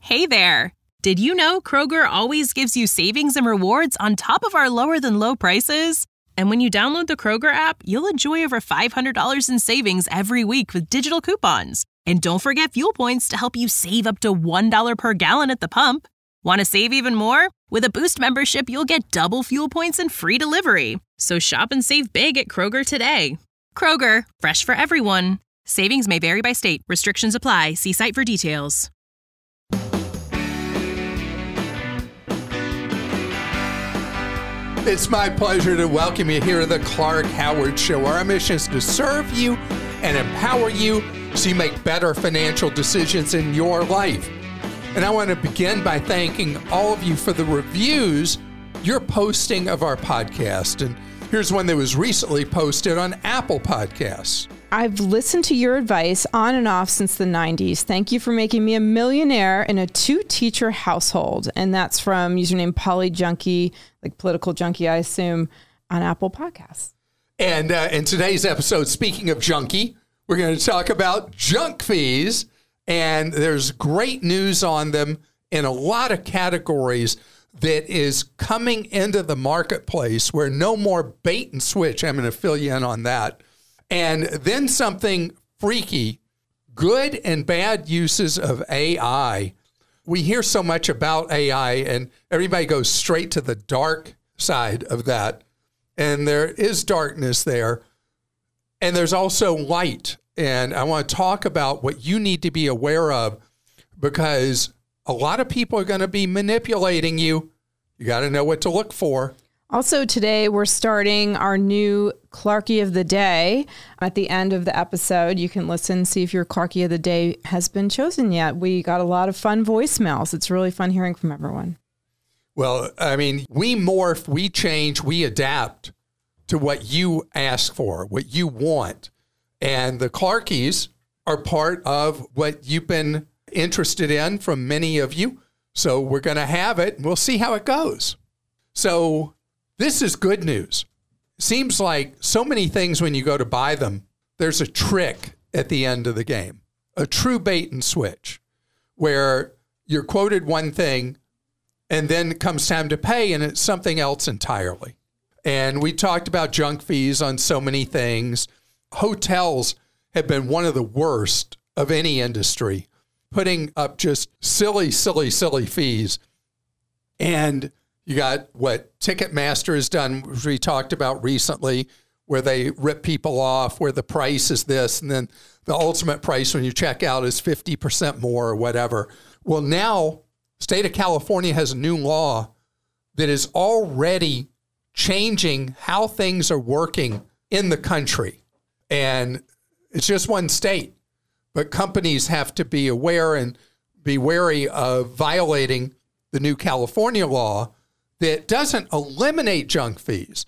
Hey there! Did you know Kroger always gives you savings and rewards on top of our lower-than-low prices? And when you download the Kroger app, you'll enjoy over $500 in savings every week with digital coupons. And don't forget fuel points to help you save up to $1 per gallon at the pump. Want to save even more? With a Boost membership, you'll get double fuel points and free delivery. So shop and save big at Kroger today. Kroger, fresh for everyone. Savings may vary by state. Restrictions apply. See site for details. It's my pleasure to welcome you here to the Clark Howard Show. Our mission is to serve you and empower you so you make better financial decisions in your life. And I want to begin by thanking all of you for the reviews you're posting of our podcast. And here's one that was recently posted on Apple Podcasts. I've listened to your advice on and off since the 90s. Thank you for making me a millionaire in a 2-teacher household. And that's from username Polyjunkie, like political junkie, I assume, on Apple Podcasts. And in today's episode, speaking of junkie, we're going to talk about junk fees. And there's great news on them in a lot of categories that is coming into the marketplace where no more bait and switch. I'm going to fill you in on that. And then something freaky, good and bad uses of AI. We hear so much about AI and everybody goes straight to the dark side of that. And there is darkness there. And there's also light. And I want to talk about what you need to be aware of because a lot of people are going to be manipulating you. You got to know what to look for. Also today, we're starting our new Clarkie of the Day. At the end of the episode, you can listen, see if your Clarkie of the Day has been chosen yet. We got a lot of fun voicemails. It's really fun hearing from everyone. Well, I mean, we morph, we change, we adapt to what you ask for, what you want. And the Clarkies are part of what you've been interested in from many of you. So we're going to have it and we'll see how it goes. So this is good news. Seems like so many things when you go to buy them, there's a trick at the end of the game, a true bait and switch, where you're quoted one thing and then it comes time to pay and it's something else entirely. And we talked about junk fees on so many things. Hotels have been one of the worst of any industry, putting up just silly fees. And you got what Ticketmaster has done, which we talked about recently, where they rip people off, where the price is this, and then the ultimate price when you check out is 50% more or whatever. Well, now, state of California has a new law that is already changing how things are working in the country. And it's just one state. But companies have to be aware and be wary of violating the new California law that doesn't eliminate junk fees.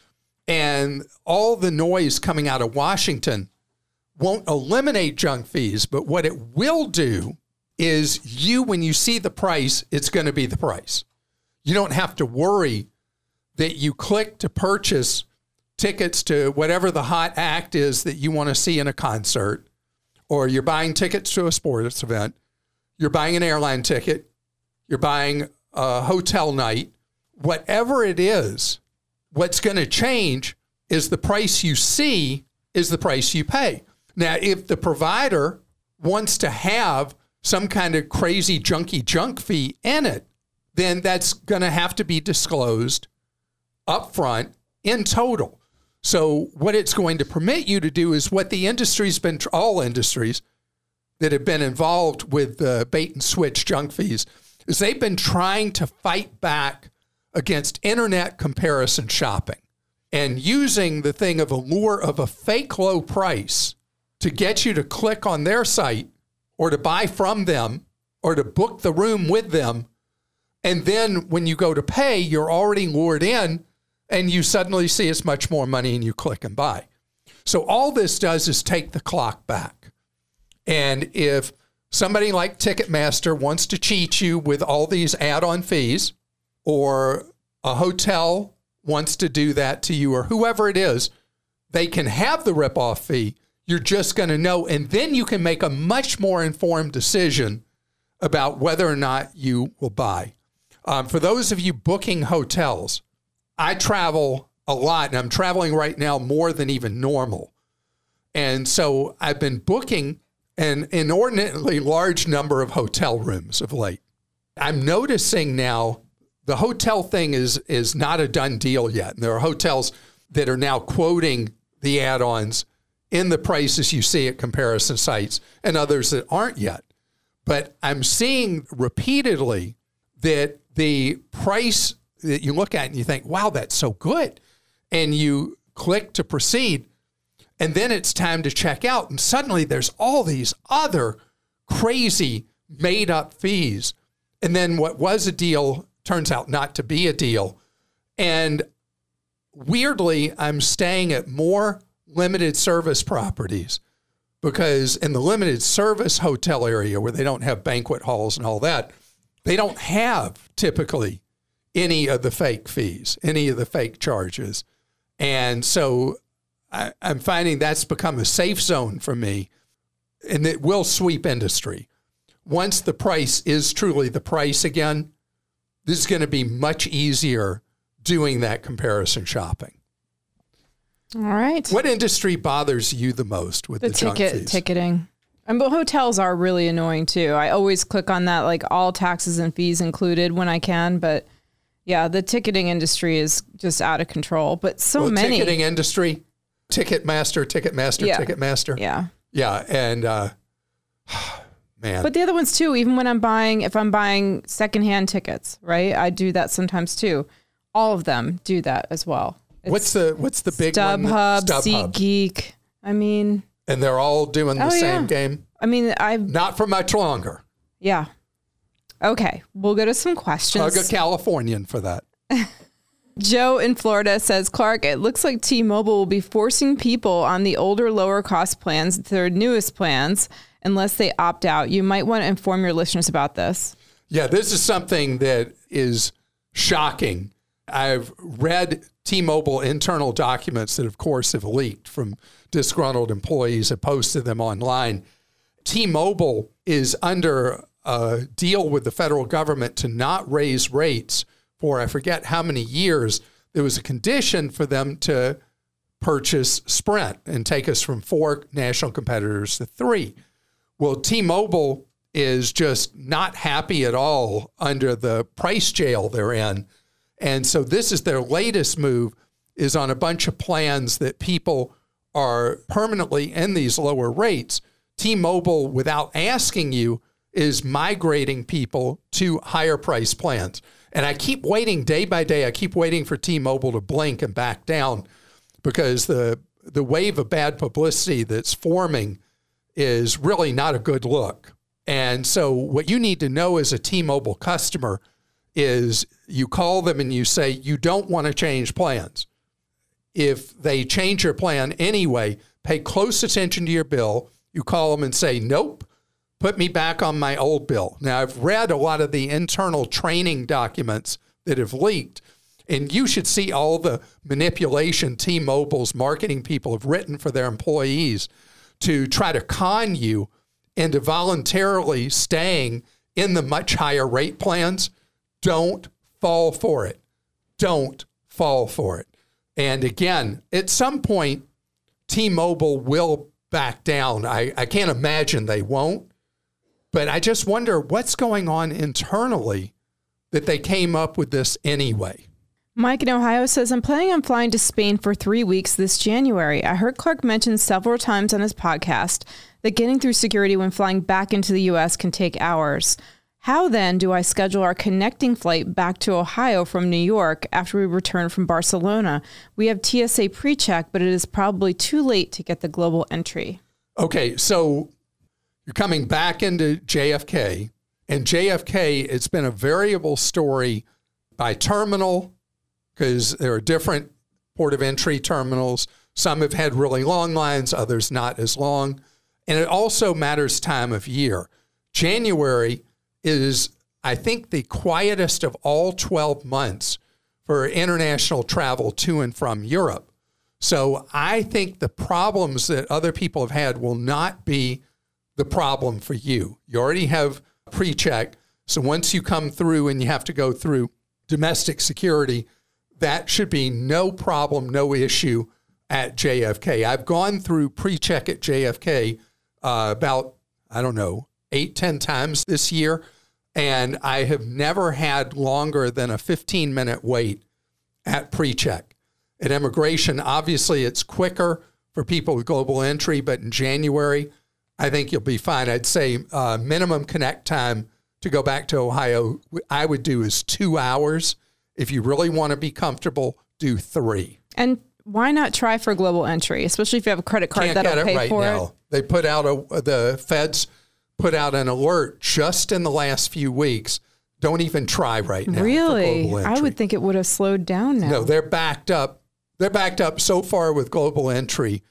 And all the noise coming out of Washington won't eliminate junk fees, but what it will do is when you see the price, it's going to be the price. You don't have to worry that you click to purchase tickets to whatever the hot act is that you want to see in a concert, or you're buying tickets to a sports event, you're buying an airline ticket, you're buying a hotel night. Whatever it is, what's going to change is the price you see is the price you pay. Now, if the provider wants to have some kind of crazy junky junk fee in it, then that's going to have to be disclosed upfront in total. So what it's going to permit you to do is what the industry's been, all industries that have been involved with the bait and switch junk fees, is they've been trying to fight back against internet comparison shopping and using the thing of a lure of a fake low price to get you to click on their site or to buy from them or to book the room with them. And then when you go to pay, you're already lured in and you suddenly see it's much more money and you click and buy. So all this does is take the clock back. And if somebody like Ticketmaster wants to cheat you with all these add-on fees, or a hotel wants to do that to you, or whoever it is, they can have the ripoff fee. You're just going to know, and then you can make a much more informed decision about whether or not you will buy. For those of you booking hotels, I travel a lot, and I'm traveling right now more than even normal. And so I've been booking an inordinately large number of hotel rooms of late. I'm noticing now the hotel thing is not a done deal yet. And there are hotels that are now quoting the add-ons in the prices you see at comparison sites and others that aren't yet. But I'm seeing repeatedly that the price that you look at and you think, wow, that's so good. And you click to proceed. And then it's time to check out. And suddenly there's all these other crazy made up fees. And then what was a deal turns out not to be a deal. And weirdly, I'm staying at more limited service properties because in the limited service hotel area where they don't have banquet halls and all that, they don't have typically any of the fake fees, any of the fake charges. And so I'm finding that's become a safe zone for me, and it will sweep industry. Once the price is truly the price again, this is going to be much easier doing that comparison shopping. All right. What industry bothers you the most with the junk fees? Ticketing. But hotels are really annoying too. I always click on that, like all taxes and fees included when I can. But yeah, the ticketing industry is just out of control. But many. Ticketing industry, Ticketmaster. Yeah. Yeah. And man. But the other ones too, even when if I'm buying secondhand tickets, right? I do that sometimes too. All of them do that as well. What's the big one? StubHub, SeatGeek. I mean, and they're all doing the same game. I mean, not for much longer. Yeah. Okay, we'll go to some questions. Hug a Californian for that. Joe in Florida says, Clark, it looks like T-Mobile will be forcing people on the older, lower cost plans, their newest plans, unless they opt out. You might want to inform your listeners about this. Yeah, this is something that is shocking. I've read T-Mobile internal documents that, of course, have leaked from disgruntled employees that posted them online. T-Mobile is under a deal with the federal government to not raise rates for, I forget how many years. There was a condition for them to purchase Sprint and take us from 4 national competitors to 3. Well, T-Mobile is just not happy at all under the price jail they're in. And so this is their latest move, is on a bunch of plans that people are permanently in these lower rates. T-Mobile, without asking you, is migrating people to higher price plans. And I keep waiting day by day. I keep waiting for T-Mobile to blink and back down because the wave of bad publicity that's forming is really not a good look. And so what you need to know as a T-Mobile customer is you call them and you say, you don't want to change plans. If they change your plan anyway, pay close attention to your bill. You call them and say, nope, put me back on my old bill. Now, I've read a lot of the internal training documents that have leaked, and you should see all the manipulation T-Mobile's marketing people have written for their employees to try to con you into voluntarily staying in the much higher rate plans. Don't fall for it. Don't fall for it. And again, at some point, T-Mobile will back down. I can't imagine they won't. But I just wonder what's going on internally that they came up with this anyway. Mike in Ohio says, I'm planning on flying to Spain for 3 weeks this January. I heard Clark mention several times on his podcast that getting through security when flying back into the U.S. can take hours. How then do I schedule our connecting flight back to Ohio from New York after we return from Barcelona? We have TSA pre-check, but it is probably too late to get the global entry. Okay, so you're coming back into JFK, and JFK, it's been a variable story by terminal because there are different port of entry terminals. Some have had really long lines, others not as long. And it also matters time of year. January is, I think, the quietest of all 12 months for international travel to and from Europe. So I think the problems that other people have had will not be the problem for you. You already have pre-check. So once you come through and you have to go through domestic security, that should be no problem, no issue at JFK. I've gone through pre-check at JFK about, 8-10 times this year, and I have never had longer than a 15-minute wait at pre-check. At immigration, obviously it's quicker for people with global entry, but in January, I think you'll be fine. I'd say minimum connect time to go back to Ohio, I would do is 2 hours. If you really want to be comfortable, do 3. And why not try for global entry, especially if you have a credit card that'll pay for it? They put out the feds put out an alert just in the last few weeks. Don't even try right now. Really? For global entry. I would think it would have slowed down now. No, they're backed up. They're backed up so far with global entry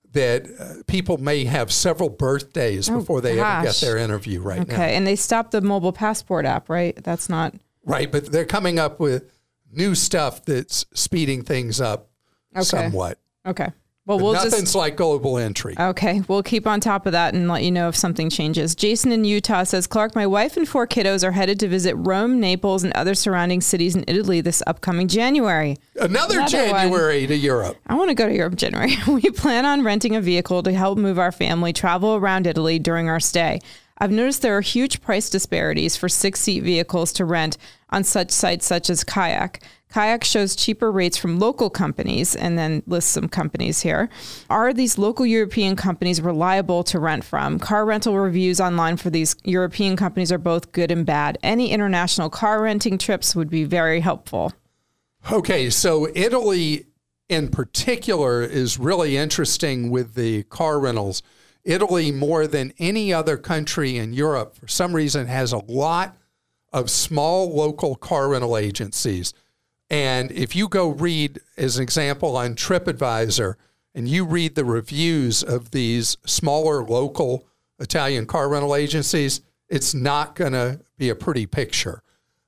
that people may have several birthdays before they ever get their interview right now. Okay, and they stopped the mobile passport app, right? That's not... Right, but they're coming up with new stuff that's speeding things up somewhat. Okay. Well, nothing's like global entry. Okay. We'll keep on top of that and let you know if something changes. Jason in Utah says, Clark, my wife and 4 kiddos are headed to visit Rome, Naples, and other surrounding cities in Italy this upcoming January. Another January to Europe. I want to go to Europe in January. We plan on renting a vehicle to help move our family travel around Italy during our stay. I've noticed there are huge price disparities for 6-seat vehicles to rent on such sites such as Kayak. Kayak shows cheaper rates from local companies and then lists some companies here. Are these local European companies reliable to rent from? Car rental reviews online for these European companies are both good and bad. Any international car renting trips would be very helpful. Okay, so Italy in particular is really interesting with the car rentals. Italy, more than any other country in Europe, for some reason, has a lot of small local car rental agencies. And if you go read, as an example, on TripAdvisor, and you read the reviews of these smaller local Italian car rental agencies, it's not going to be a pretty picture.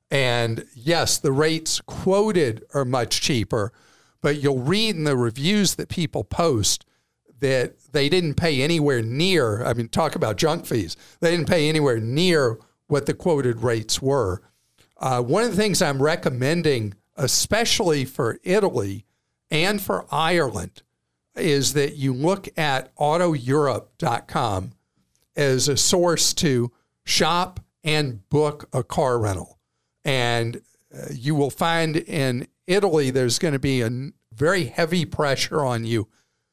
And yes, the rates quoted are much cheaper, but you'll read in the reviews that people post that they didn't pay anywhere near, talk about junk fees. They didn't pay anywhere near what the quoted rates were. One of the things I'm recommending, especially for Italy and for Ireland, is that you look at autoeurope.com as a source to shop and book a car rental. And you will find in Italy, there's going to be a very heavy pressure on you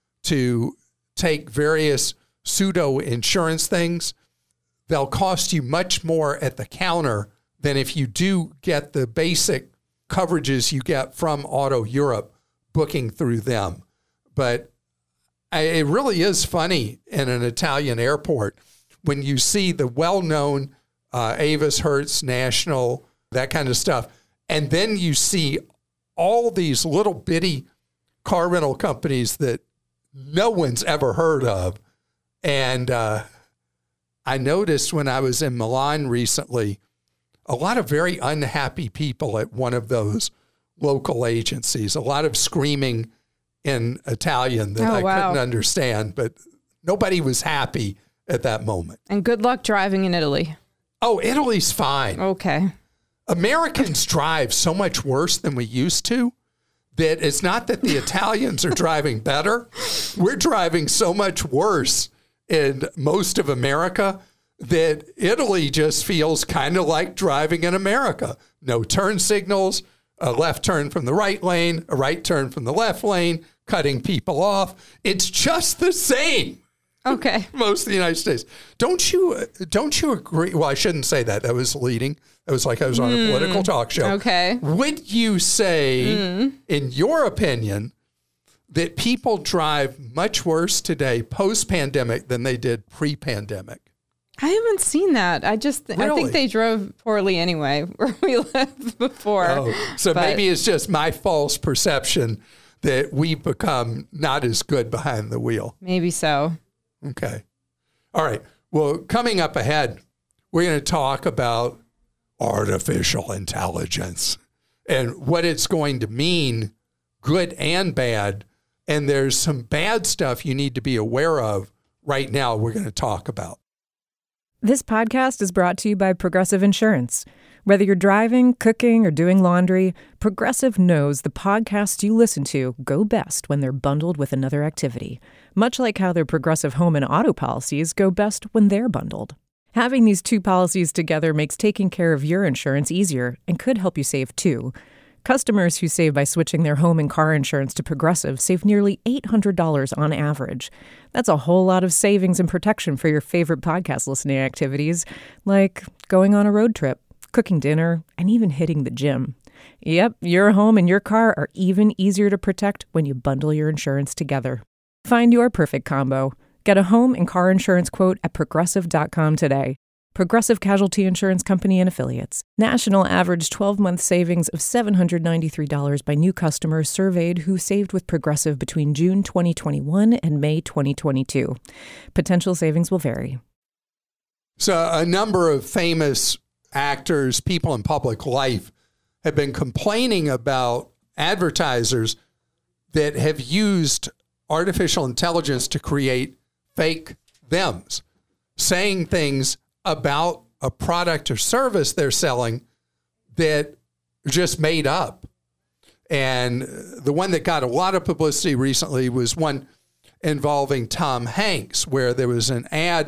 to take various pseudo insurance things. They'll cost you much more at the counter than if you do get the basic coverages you get from Auto Europe booking through them. But it really is funny in an Italian airport when you see the well-known Avis, Hertz, National, that kind of stuff. And then you see all these little bitty car rental companies that no one's ever heard of. And I noticed when I was in Milan recently, a lot of very unhappy people at one of those local agencies, a lot of screaming in Italian that couldn't understand, but nobody was happy at that moment. And good luck driving in Italy. Oh, Italy's fine. Okay. Americans drive so much worse than we used to that it's not that the Italians are driving better. We're driving so much worse in most of America that Italy just feels kind of like driving in America. No turn signals, a left turn from the right lane, a right turn from the left lane, cutting people off. It's just the same. Okay. Most of the United States. Don't you agree? Well, I shouldn't say that. That was leading. It was like I was on a political talk show. Okay. Would you say, in your opinion, that people drive much worse today post-pandemic than they did pre-pandemic? I haven't seen that. I Really? think they drove poorly anyway where we lived before. Oh, so maybe it's just my false perception that we've become not as good behind the wheel. Maybe so. Okay. All right. Well, coming up ahead, we're going to talk about artificial intelligence and what it's going to mean, good and bad. And there's some bad stuff you need to be aware of right now we're going to talk about. This podcast is brought to you by Progressive Insurance. Whether you're driving, cooking, or doing laundry, Progressive knows the podcasts you listen to go best when they're bundled with another activity, much like how their Progressive home and auto policies go best when they're bundled. Having these two policies together makes taking care of your insurance easier and could help you save too. Customers who save by switching their home and car insurance to Progressive save nearly $800 on average. That's a whole lot of savings and protection for your favorite podcast listening activities, like going on a road trip, cooking dinner, and even hitting the gym. Yep, your home and your car are even easier to protect when you bundle your insurance together. Find your perfect combo. Get a home and car insurance quote at Progressive.com today. Progressive Casualty Insurance Company and Affiliates. National average 12-month savings of $793 by new customers surveyed who saved with Progressive between June 2021 and May 2022. Potential savings will vary. So a number of famous actors, people in public life, have been complaining about advertisers that have used artificial intelligence to create fake thems, saying things about a product or service they're selling that are just made up. And the one that got a lot of publicity recently was one involving Tom Hanks, where there was an ad,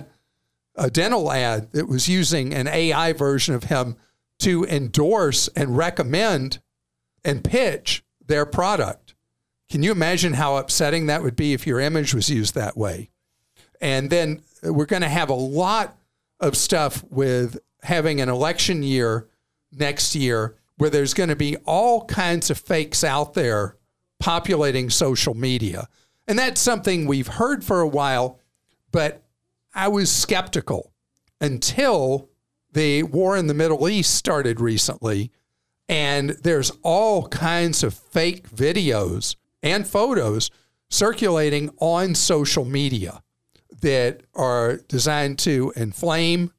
a dental ad, that was using an AI version of him to endorse and recommend and pitch their product. Can you imagine how upsetting that would be if your image was used that way? And then we're going to have a lot of stuff with having an election year next year where there's going to be all kinds of fakes out there populating social media. And that's something we've heard for a while, but I was skeptical until the war in the Middle East started recently. And there's all kinds of fake videos and photos circulating on social media that are designed to inflame,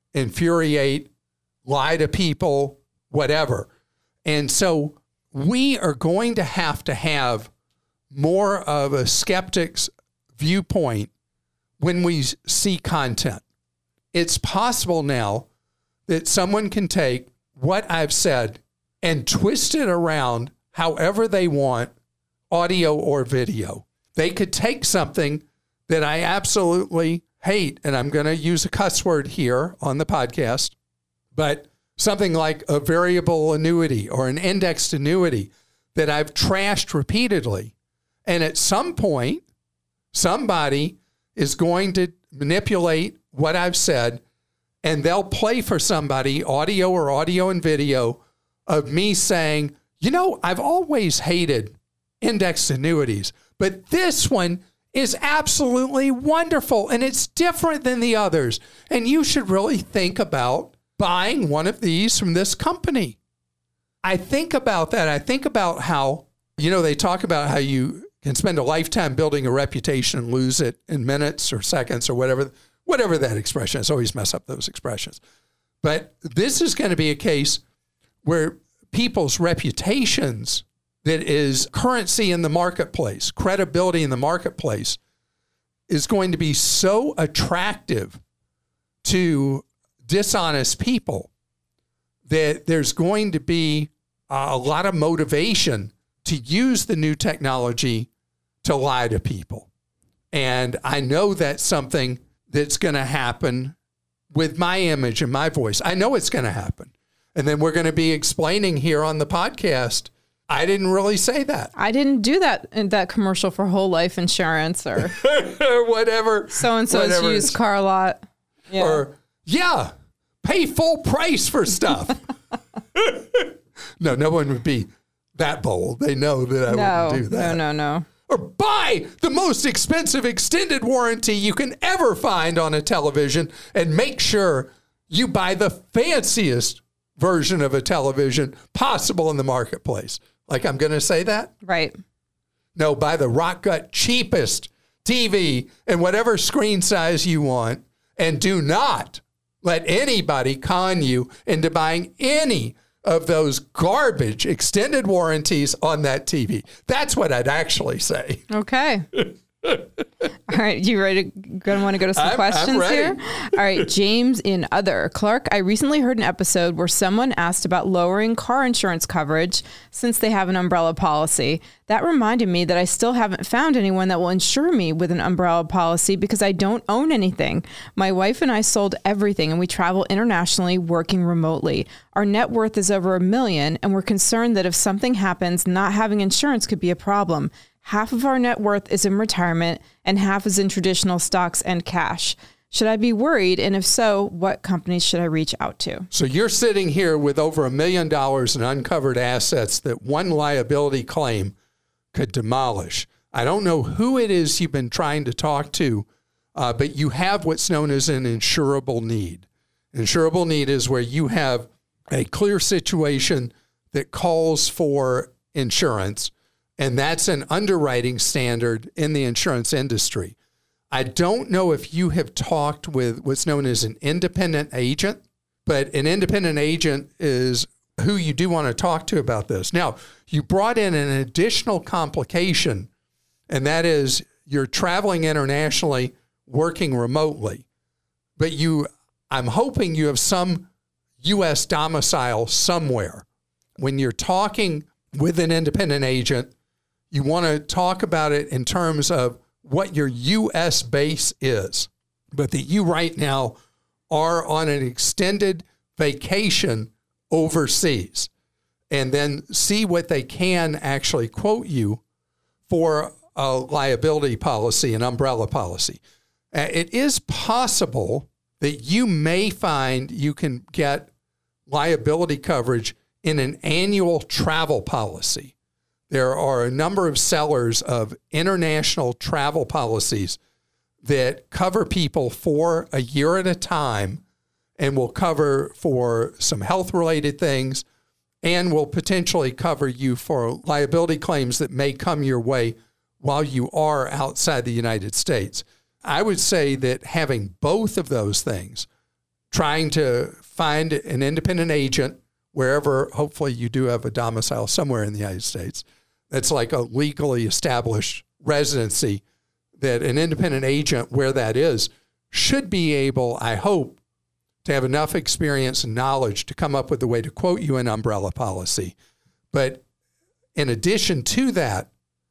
infuriate, lie to people, whatever. And so we are going to have more of a skeptic's viewpoint when we see content. It's possible now that someone can take what I've said and twist it around however they want, audio or video. They could take something that I absolutely hate, and I'm going to use a cuss word here on the podcast, but something like a variable annuity or an indexed annuity that I've trashed repeatedly. And at some point, somebody is going to manipulate what I've said, and they'll play for somebody, audio or audio and video, of me saying, I've always hated indexed annuities, but this one is absolutely wonderful, and it's different than the others. And you should really think about buying one of these from this company. I think about that. I think about how, they talk about how you can spend a lifetime building a reputation and lose it in minutes or seconds or whatever that expression is. I always mess up those expressions. But this is going to be a case where people's reputations, that is currency in the marketplace, credibility in the marketplace, is going to be so attractive to dishonest people that there's going to be a lot of motivation to use the new technology to lie to people. And I know that's something that's going to happen with my image and my voice. I know it's going to happen. And then we're going to be explaining here on the podcast, I didn't really say that. I didn't do that in that commercial for whole life insurance or whatever. So-and-so's used car lot. Yeah. Or, pay full price for stuff. No one would be that bold. They know that I wouldn't do that. No. Or buy the most expensive extended warranty you can ever find on a television and make sure you buy the fanciest version of a television possible in the marketplace. Like, I'm going to say that? Right. No, buy the rock gut cheapest TV and whatever screen size you want, and do not let anybody con you into buying any of those garbage extended warranties on that TV. That's what I'd actually say. Okay. All right, you ready? Gonna want to go to some questions here? All right, James in Other. Clark, I recently heard an episode where someone asked about lowering car insurance coverage since they have an umbrella policy. That reminded me that I still haven't found anyone that will insure me with an umbrella policy because I don't own anything. My wife and I sold everything and we travel internationally working remotely. Our net worth is over $1 million and we're concerned that if something happens, not having insurance could be a problem. Half of our net worth is in retirement and half is in traditional stocks and cash. Should I be worried? And if so, what companies should I reach out to? So you're sitting here with over $1 million in uncovered assets that one liability claim could demolish. I don't know who it is you've been trying to talk to, but you have what's known as an insurable need. Insurable need is where you have a clear situation that calls for insurance, and that's an underwriting standard in the insurance industry. I don't know if you have talked with what's known as an independent agent, but an independent agent is who you do want to talk to about this. Now, you brought in an additional complication, and that is you're traveling internationally, working remotely. But I'm hoping you have some U.S. domicile somewhere. When you're talking with an independent agent, you want to talk about it in terms of what your U.S. base is, but that you right now are on an extended vacation overseas, and then see what they can actually quote you for a liability policy, an umbrella policy. It is possible that you may find you can get liability coverage in an annual travel policy. There are a number of sellers of international travel policies that cover people for a year at a time and will cover for some health-related things and will potentially cover you for liability claims that may come your way while you are outside the United States. I would say that having both of those things, trying to find an independent agent wherever, hopefully you do have a domicile somewhere in the United States, that's like a legally established residency, that an independent agent where that is should be able, I hope, to have enough experience and knowledge to come up with a way to quote you an umbrella policy. But in addition to that,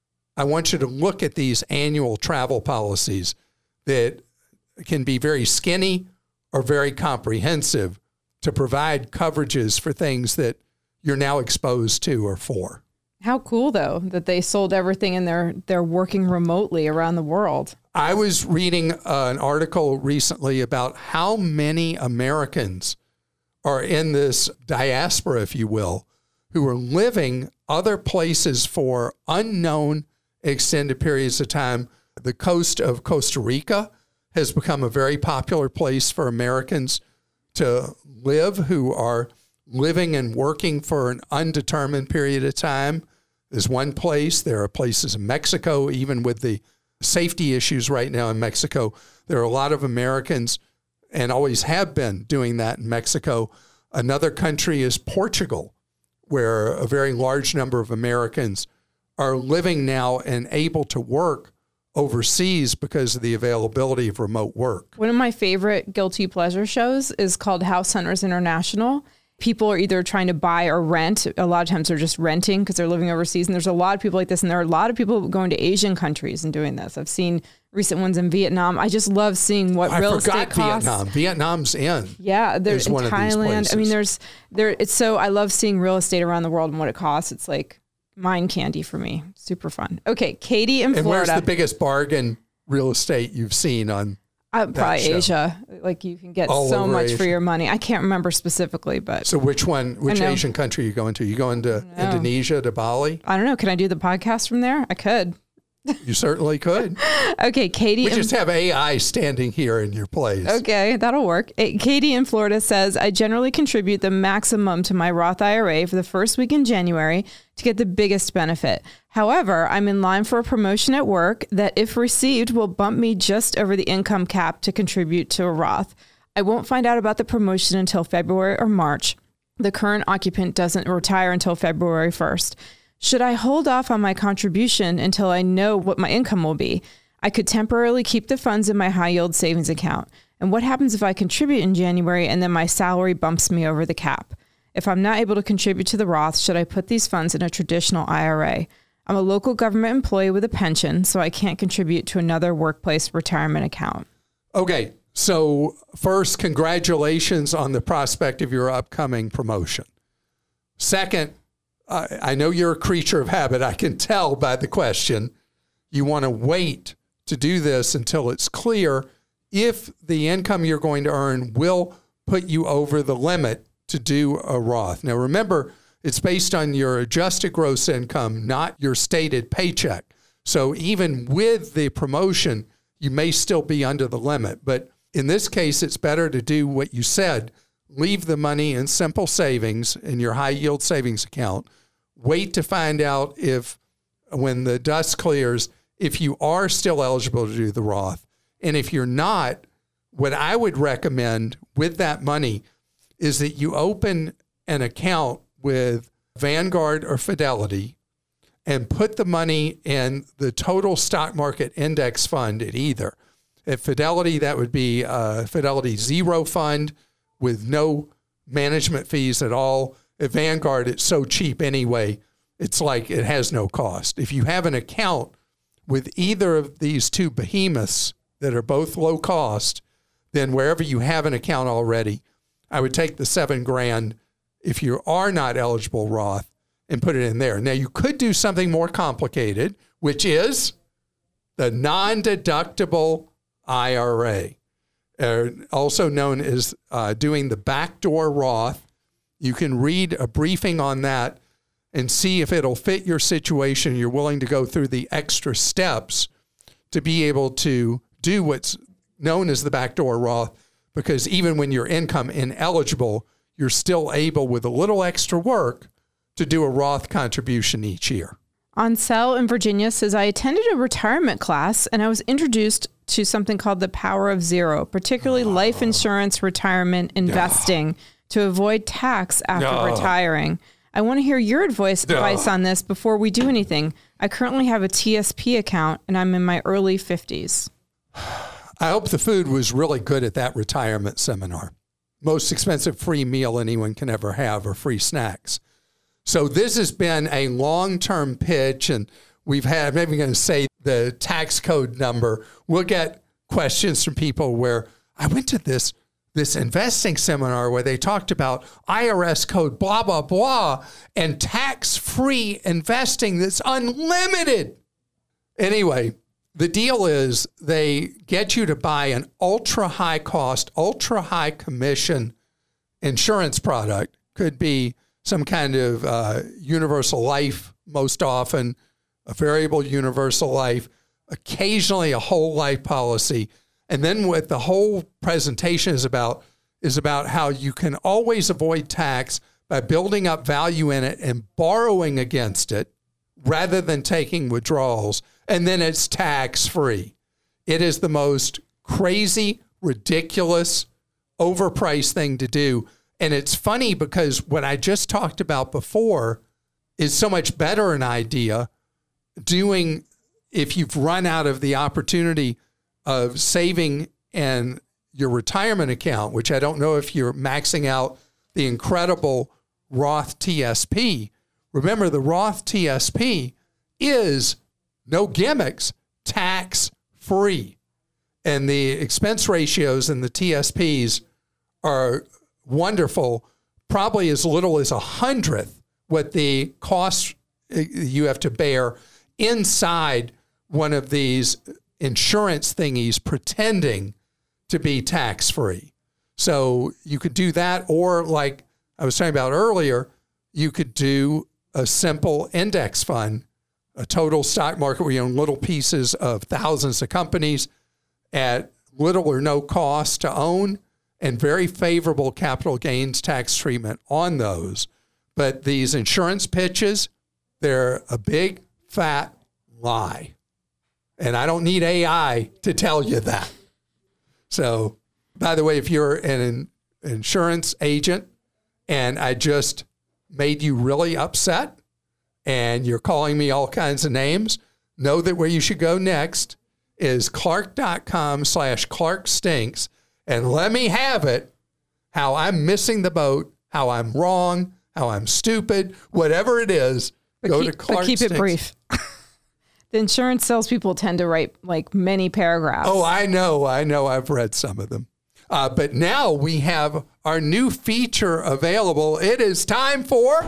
I want you to look at these annual travel policies that can be very skinny or very comprehensive to provide coverages for things that you're now exposed to or for. How cool, though, that they sold everything and they're working remotely around the world. I was reading an article recently about how many Americans are in this diaspora, if you will, who are living other places for unknown extended periods of time. The coast of Costa Rica has become a very popular place for Americans to live who are living and working for an undetermined period of time. There's one place. There are places in Mexico, even with the safety issues right now in Mexico. There are a lot of Americans and always have been doing that in Mexico. Another country is Portugal, where a very large number of Americans are living now and able to work overseas because of the availability of remote work. One of my favorite guilty pleasure shows is called House Hunters International. People are either trying to buy or rent. A lot of times they're just renting because they're living overseas. And there's a lot of people like this. And there are a lot of people going to Asian countries and doing this. I've seen recent ones in Vietnam. I just love seeing what real estate costs. Vietnam. Vietnam's in. Yeah, there's in one Thailand. I mean, it's so, I love seeing real estate around the world and what it costs. It's like mind candy for me. Super fun. Okay, Katie in Florida. And where's the biggest bargain real estate you've seen on probably Asia? Like you can get so much Asia for your money. I can't remember specifically, but. So which Asian country are you going to? You going to Indonesia, to Bali? I don't know. Can I do the podcast from there? I could. You certainly could. Okay, Katie. We just have AI standing here in your place. Okay, that'll work. Katie in Florida says, I generally contribute the maximum to my Roth IRA for the first week in January to get the biggest benefit. However, I'm in line for a promotion at work that, if received, will bump me just over the income cap to contribute to a Roth. I won't find out about the promotion until February or March. The current occupant doesn't retire until February 1st. Should I hold off on my contribution until I know what my income will be? I could temporarily keep the funds in my high yield savings account. And what happens if I contribute in January and then my salary bumps me over the cap? If I'm not able to contribute to the Roth, should I put these funds in a traditional IRA? I'm a local government employee with a pension, so I can't contribute to another workplace retirement account. Okay, so first, congratulations on the prospect of your upcoming promotion. Second, I know you're a creature of habit. I can tell by the question. You want to wait to do this until it's clear if the income you're going to earn will put you over the limit to do a Roth. Now, remember, it's based on your adjusted gross income, not your stated paycheck. So even with the promotion, you may still be under the limit. But in this case, it's better to do what you said. Leave the money in simple savings in your high yield savings account. Wait to find out if, when the dust clears, if you are still eligible to do the Roth. And if you're not, what I would recommend with that money is that you open an account with Vanguard or Fidelity and put the money in the total stock market index fund at either. At Fidelity, that would be Fidelity Zero Fund with no management fees at all. At Vanguard, it's so cheap anyway, it's like it has no cost. If you have an account with either of these two behemoths that are both low cost, then wherever you have an account already, I would take the $7,000 if you are not eligible Roth and put it in there. Now, you could do something more complicated, which is the non-deductible IRA, also known as doing the backdoor Roth. You can read a briefing on that and see if it'll fit your situation. You're willing to go through the extra steps to be able to do what's known as the backdoor Roth, because even when you're income ineligible, you're still able, with a little extra work, to do a Roth contribution each year. Ansel in Virginia says, I attended a retirement class and I was introduced to something called the power of zero, particularly life insurance, retirement, investing to avoid tax after retiring. I want to hear your advice on this before we do anything. I currently have a TSP account and I'm in my early 50s. I hope the food was really good at that retirement seminar. Most expensive free meal anyone can ever have, or free snacks. So this has been a long-term pitch, and we've had, I'm not even going to say the tax code number. We'll get questions from people where I went to this investing seminar where they talked about IRS code, blah, blah, blah, and tax-free investing that's unlimited. Anyway, the deal is they get you to buy an ultra-high cost, ultra-high commission insurance product. Could be some kind of universal life, most often, a variable universal life, occasionally a whole life policy. And then what the whole presentation is about how you can always avoid tax by building up value in it and borrowing against it rather than taking withdrawals. And then it's tax-free. It is the most crazy, ridiculous, overpriced thing to do. And it's funny because what I just talked about before is so much better an idea doing if you've run out of the opportunity of saving in your retirement account, which I don't know if you're maxing out the incredible Roth TSP. Remember, the Roth TSP is, no gimmicks, tax-free. And the expense ratios in the TSPs are wonderful, probably as little as 100th what the costs you have to bear inside one of these insurance thingies pretending to be tax-free. So you could do that, or like I was talking about earlier, you could do a simple index fund, a total stock market where you own little pieces of thousands of companies at little or no cost to own, and very favorable capital gains tax treatment on those. But these insurance pitches, they're a big, fat lie. And I don't need AI to tell you that. So, by the way, if you're an insurance agent and I just made you really upset and you're calling me all kinds of names, know that where you should go next is Clark.com/ClarkStinks. And let me have it, how I'm missing the boat, how I'm wrong, how I'm stupid, whatever it is, go to Clark. But keep it brief. The insurance salespeople tend to write like many paragraphs. Oh, I know. I've read some of them. But now we have our new feature available. It is time for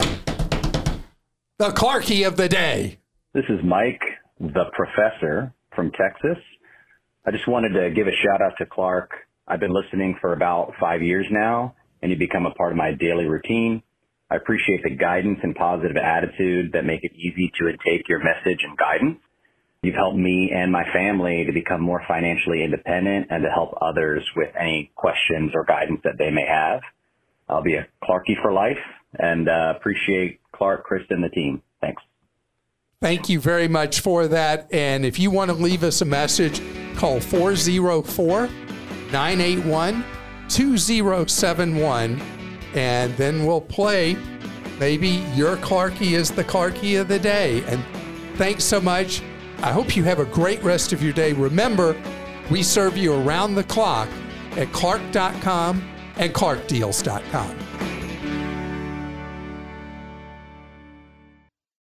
the Clarkie of the Day. This is Mike, the professor from Texas. I just wanted to give a shout out to Clark. I've been listening for about 5 years now, and you've become a part of my daily routine. I appreciate the guidance and positive attitude that make it easy to intake your message and guidance. You've helped me and my family to become more financially independent and to help others with any questions or guidance that they may have. I'll be a Clarkie for life and appreciate Clark, Kristen, the team. Thanks. Thank you very much for that. And if you want to leave us a message, call 404-981-2071. And then we'll play. Maybe your Clarkie is the Clarkie of the Day. And thanks so much. I hope you have a great rest of your day. Remember, we serve you around the clock at Clark.com and ClarkDeals.com.